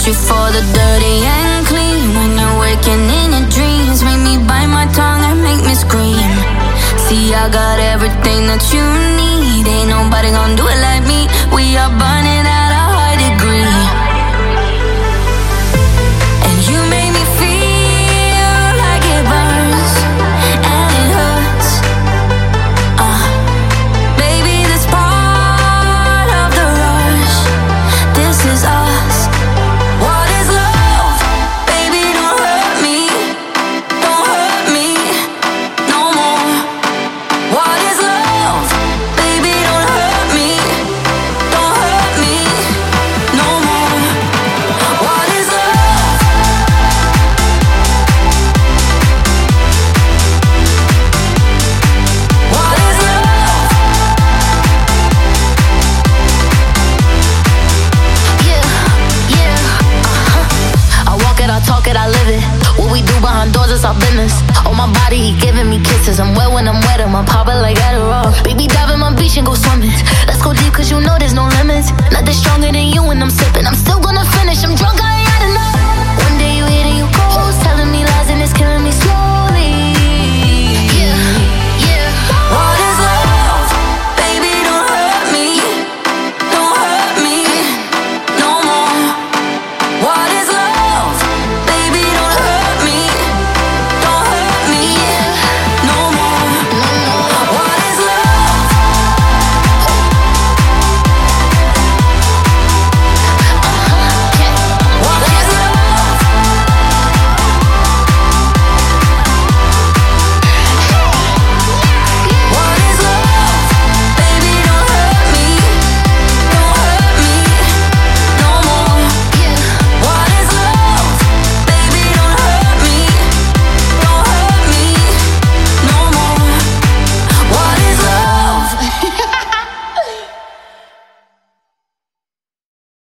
you for the dirty and clean. When you're waking in your dreams, make me bite my tongue and make me scream. See, I got everything that you need. Ain't nobody gonna do it like me. We are burning at a high degree. And you make me feel like it burns and it hurts. Baby, this part of the rush. This is us. What is love? Baby, don't hurt me. Don't hurt me no more. What is love? Baby, don't hurt me. Don't hurt me no more. What is love? What is love? I walk it, I talk it, I live it. What we do behind doors is our business. On my body, he giving me kisses. I'm wet when I'm wet, I'm popping like Adderall. Baby, dive in my beach and go swimming. Let's go deep, cause you know there's no limits. Nothing stronger than you when I'm sipping. I'm still